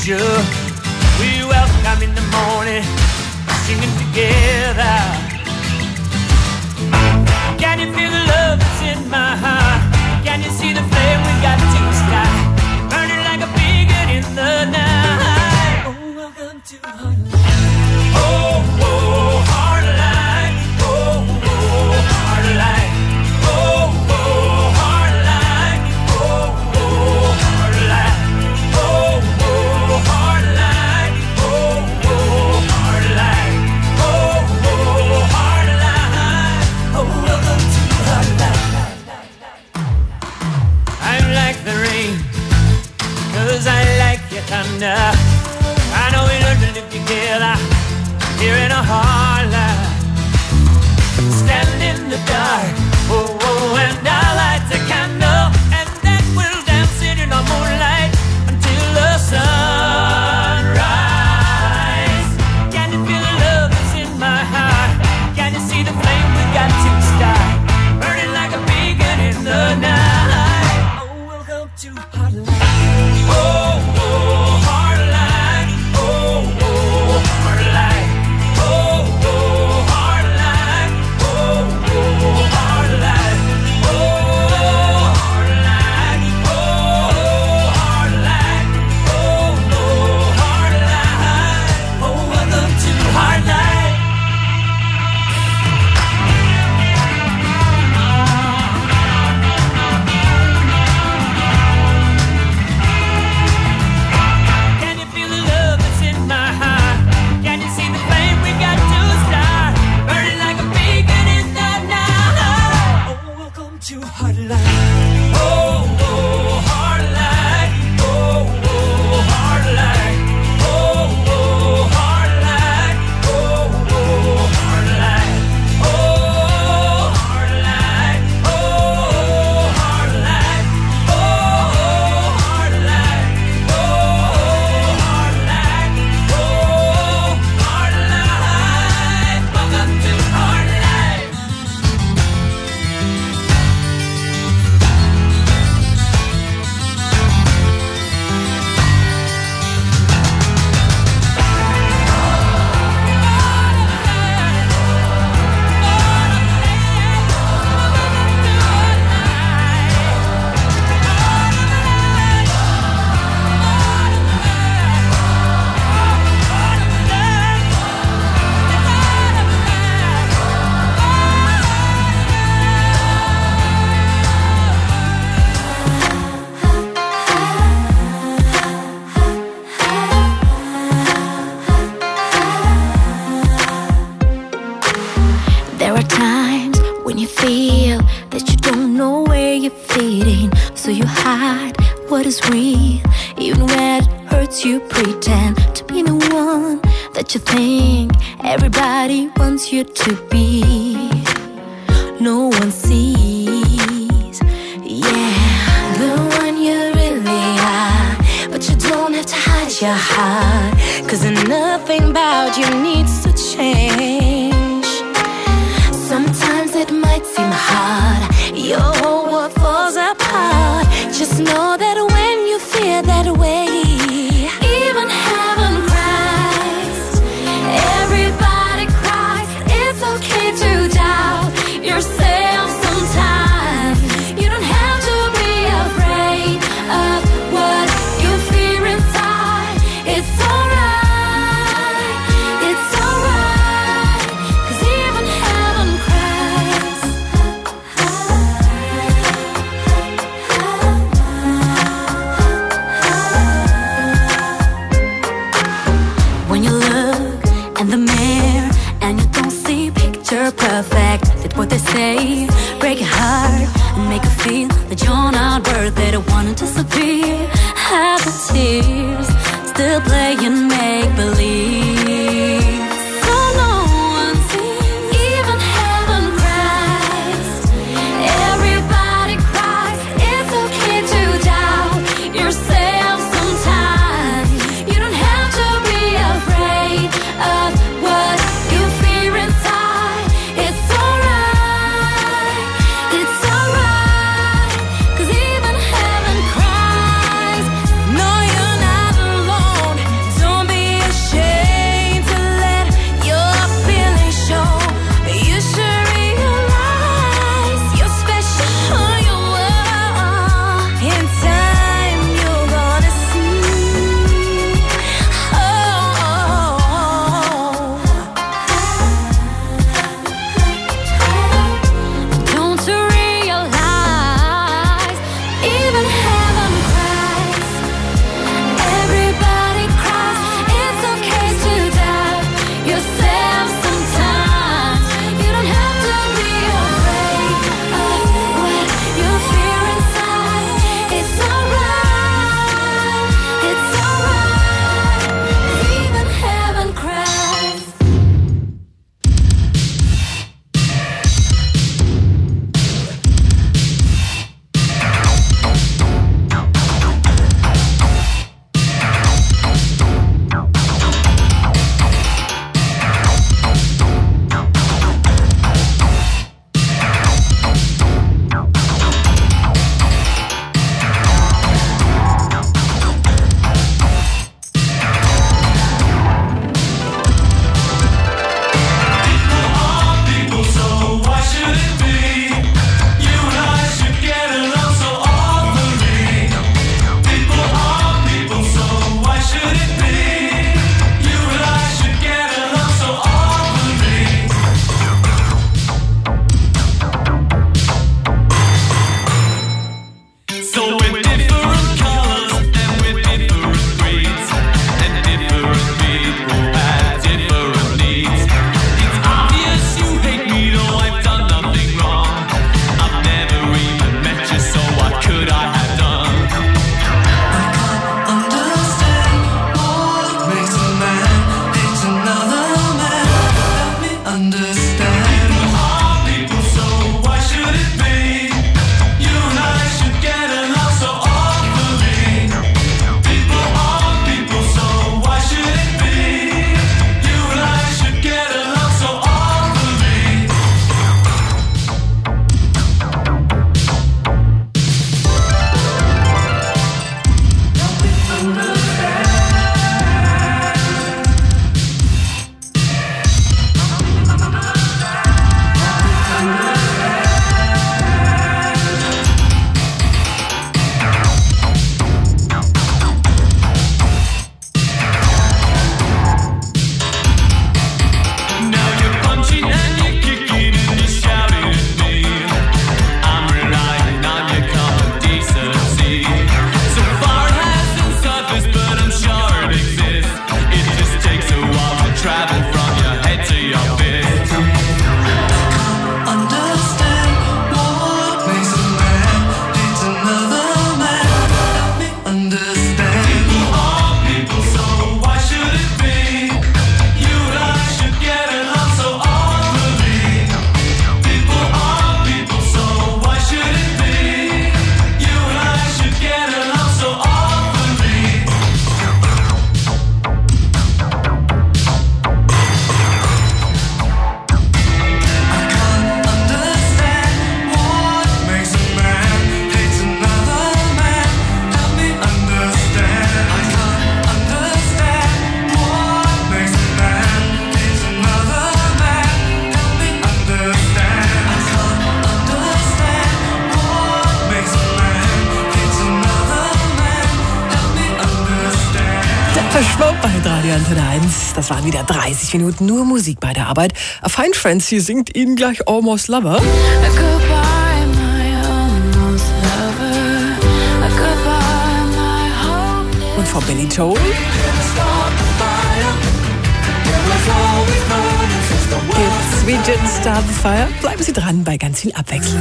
measure. We welcome in the morning, singing together. Can you feel the love that's in my heart? Can you see the flame we got to the sky, burning like a beacon in the night? Oh, welcome to Heartline. Oh, oh, Heartline. Oh, oh, Heartline. Oh, oh, Heartline. Oh, oh, Heartline. Oh, oh, Heartline. Oh, oh, Heartline. Oh, oh, Heartline. Oh, welcome to Heartline. I'm like the rain, 'cause I like your thunder. I know we learned to live together here in a Heartline. Stand in the dark, oh, oh, and I'll light a candle, and then we'll dance it in the moonlight until the sunrise. Can you feel the love that's in my heart? Can you see the flame we got to start, burning like a beacon in the night? Oh, welcome to Heartline. Oh, oh, Heartline. Oh, oh, Heartline. Oh, oh, Heartline. Oh, oh, Heartline. Oh, Heartline. Oh, Heartline. Oh, oh, Heartline. Oh, welcome to Heartline. Can you feel the love that's in my heart? Can you see the flame we got to start, burning like a beacon in the night? Oh, welcome to Heartline. Oh, oh, Heartline. Oh, oh, Heartline. Oh, oh, Heartline. Oh, oh, Heartline. Oh, Heartline. Oh, Heartline. Oh, Heartline. Oh, Heartline. Oh, Heartline. Welcome to Heartline. There are times when you feel that you don't know where you're fitting, so you hide what is real. Even when it hurts, you pretend to be the one that you think everybody wants you to be. No one sees, yeah, the one you really are. But you don't have to hide your heart, 'cause nothing about you needs to change. Sometimes it might seem hard, your whole world falls apart. Just know that when you feel that way, even heaven cries. Everybody cries. It's okay to doubt yourself sometimes. You don't have to be afraid of what you fear inside. It's alright, it's alright, 'cause even heaven cries. Depeche Mode bei Radio Antenne 1. Das waren wieder 30 Minuten nur Musik bei der Arbeit. A Fine Francie singt Ihnen gleich Almost Lover. Und von Billy Joel gibt's We Didn't Start the Fire. Bleiben Sie dran bei ganz viel Abwechslung.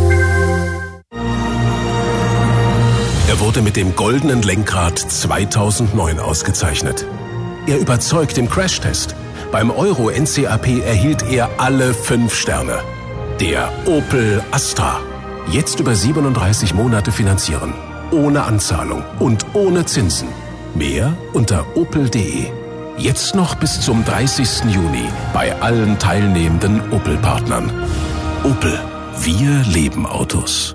Er wurde mit dem Goldenen Lenkrad 2009 ausgezeichnet. Er überzeugt im Crashtest. Beim Euro NCAP erhielt er alle 5 Sterne. Der Opel Astra. Jetzt über 37 Monate finanzieren. Ohne Anzahlung und ohne Zinsen. Mehr unter opel.de. Jetzt noch bis zum 30. Juni bei allen teilnehmenden Opel-Partnern. Opel. Wir leben Autos.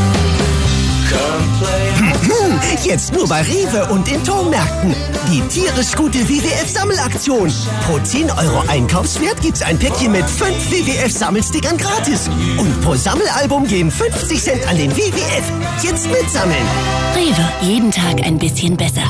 Jetzt nur bei Rewe und in Turmmärkten. Die tierisch gute WWF-Sammelaktion. Pro 10 € Einkaufswert gibt's ein Päckchen mit 5 WWF-Sammelstickern gratis. Und pro Sammelalbum gehen 50 Cent an den WWF. Jetzt mitsammeln. Rewe, jeden Tag ein bisschen besser.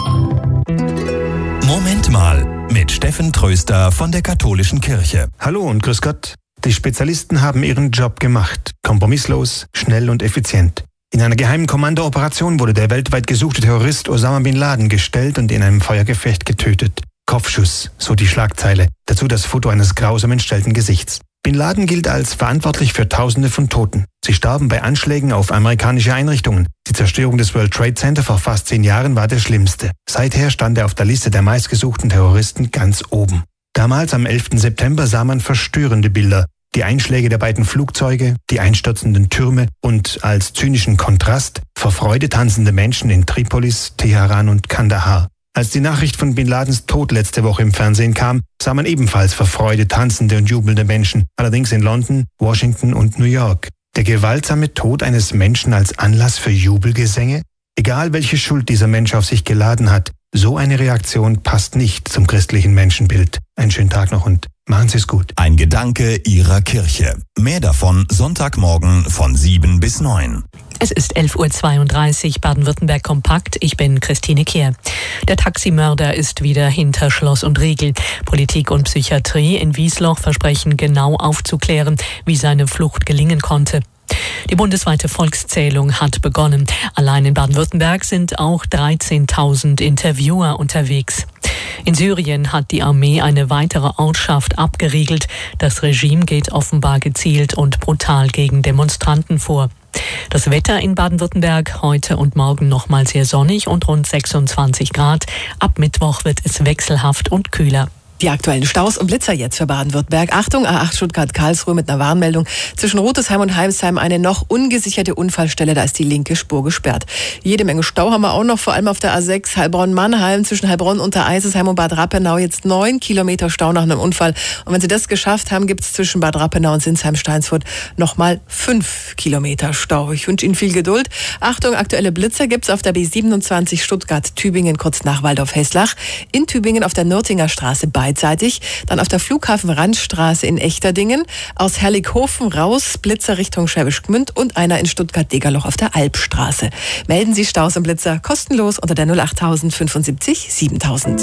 Moment mal, mit Steffen Tröster von der Katholischen Kirche. Hallo und grüß Gott. Die Spezialisten haben ihren Job gemacht. Kompromisslos, schnell und effizient. In einer geheimen Kommandooperation wurde der weltweit gesuchte Terrorist Osama Bin Laden gestellt und in einem Feuergefecht getötet. Kopfschuss, so die Schlagzeile. Dazu das Foto eines grausam entstellten Gesichts. Bin Laden gilt als verantwortlich für Tausende von Toten. Sie starben bei Anschlägen auf amerikanische Einrichtungen. Die Zerstörung des World Trade Center vor fast 10 Jahren war der schlimmste. Seither stand er auf der Liste der meistgesuchten Terroristen ganz oben. Damals, am 11. September, sah man verstörende Bilder. Die Einschläge der beiden Flugzeuge, die einstürzenden Türme und als zynischen Kontrast vor Freude tanzende Menschen in Tripolis, Teheran und Kandahar. Als die Nachricht von Bin Ladens Tod letzte Woche im Fernsehen kam, sah man ebenfalls vor Freude tanzende und jubelnde Menschen, allerdings in London, Washington und New York. Der gewaltsame Tod eines Menschen als Anlass für Jubelgesänge? Egal welche Schuld dieser Mensch auf sich geladen hat, so eine Reaktion passt nicht zum christlichen Menschenbild. Einen schönen Tag noch und machen Sie es gut. Ein Gedanke Ihrer Kirche. Mehr davon Sonntagmorgen von 7 bis 9. Es ist 11.32 Uhr, Baden-Württemberg kompakt. Ich bin Christine Kehr. Der Taximörder ist wieder hinter Schloss und Riegel. Politik und Psychiatrie in Wiesloch versprechen genau aufzuklären, wie seine Flucht gelingen konnte. Die bundesweite Volkszählung hat begonnen. Allein in Baden-Württemberg sind auch 13.000 Interviewer unterwegs. In Syrien hat die Armee eine weitere Ortschaft abgeriegelt. Das Regime geht offenbar gezielt und brutal gegen Demonstranten vor. Das Wetter in Baden-Württemberg heute und morgen nochmal sehr sonnig und rund 26 Grad. Ab Mittwoch wird es wechselhaft und kühler. Die aktuellen Staus und Blitzer jetzt für Baden-Württemberg. Achtung, A8 Stuttgart-Karlsruhe mit einer Warnmeldung. Zwischen Rotesheim und Heimsheim eine noch ungesicherte Unfallstelle. Da ist die linke Spur gesperrt. Jede Menge Stau haben wir auch noch, vor allem auf der A6 Heilbronn-Mannheim. Zwischen Heilbronn und der Eisesheim und Bad Rappenau jetzt 9 Kilometer Stau nach einem Unfall. Und wenn Sie das geschafft haben, gibt es zwischen Bad Rappenau und Sinsheim-Steinsfurt nochmal 5 Kilometer Stau. Ich wünsche Ihnen viel Geduld. Achtung, aktuelle Blitzer gibt es auf der B27 Stuttgart-Tübingen kurz nach Waldorf-Heslach. In Tübingen auf der Nürtinger Straße beidseitig. Dann auf der Flughafen-Randstraße in Echterdingen. Aus Herrlighofen raus, Blitzer Richtung Schwäbisch Gmünd und einer in Stuttgart-Degerloch auf der Albstraße. Melden Sie Staus und Blitzer kostenlos unter der 08000 75 7000.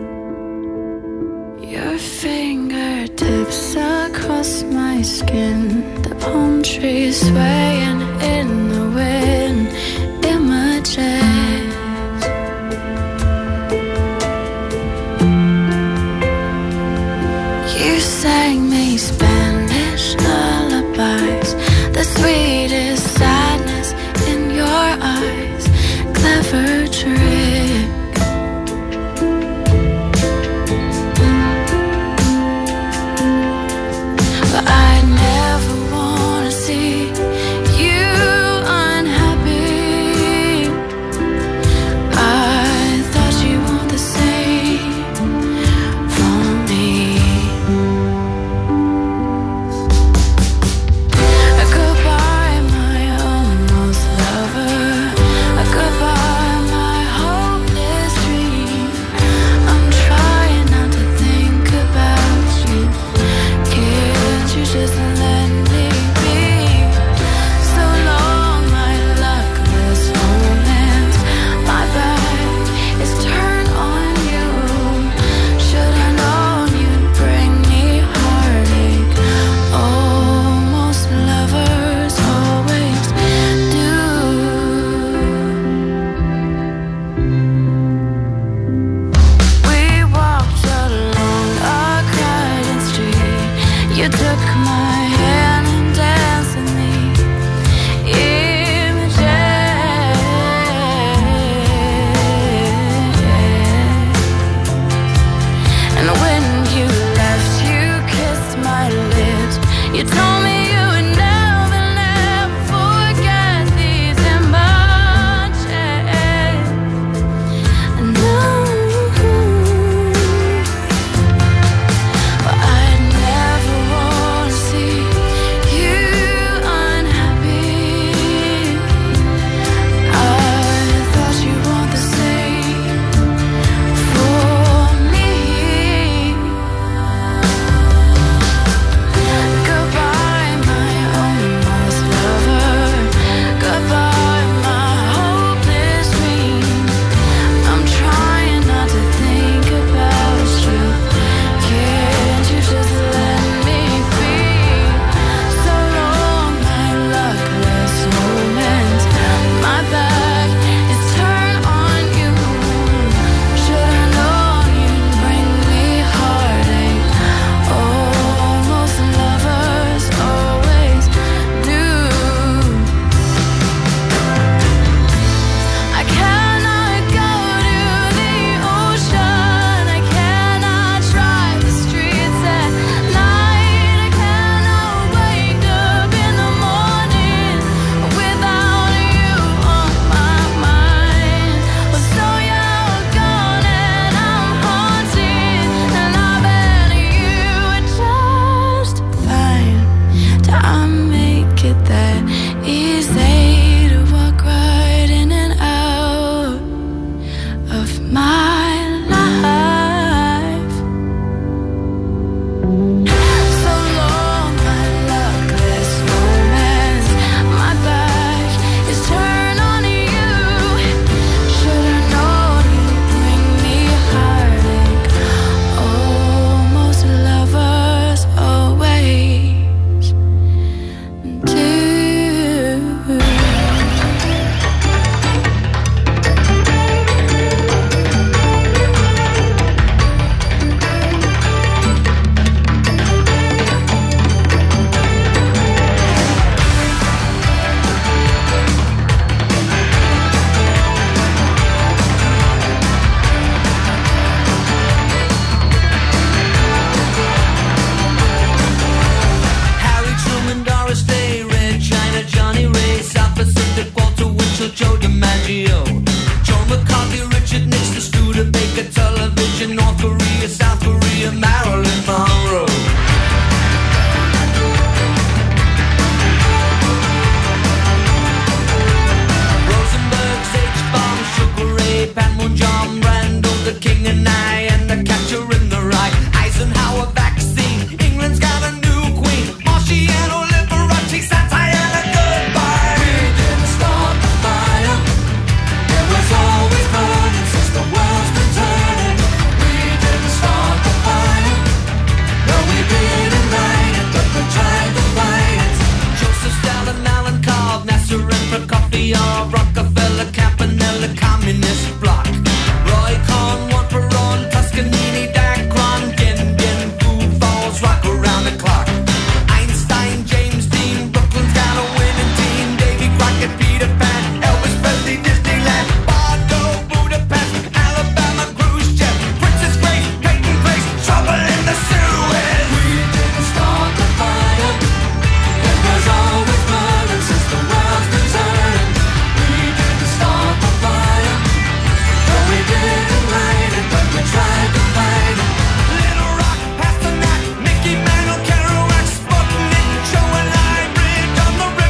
Your fingertips across my skin, the palm trees swaying in the wind, images. You sang me Spanish lullabies, the sweetest sadness in your eyes, clever dreams.